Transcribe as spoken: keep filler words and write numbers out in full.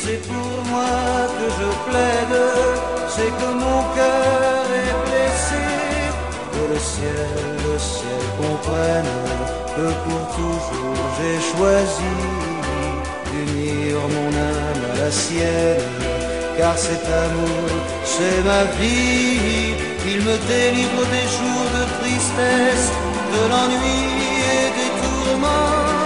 c'est pour moi que je plaide, c'est que mon cœur est blessé. Que le ciel, le ciel comprenne que pour toujours j'ai choisi d'unir mon âme à la sienne. Car cet amour, c'est ma vie. Il me délivre des jours de tristesse, de l'ennui et des tourments.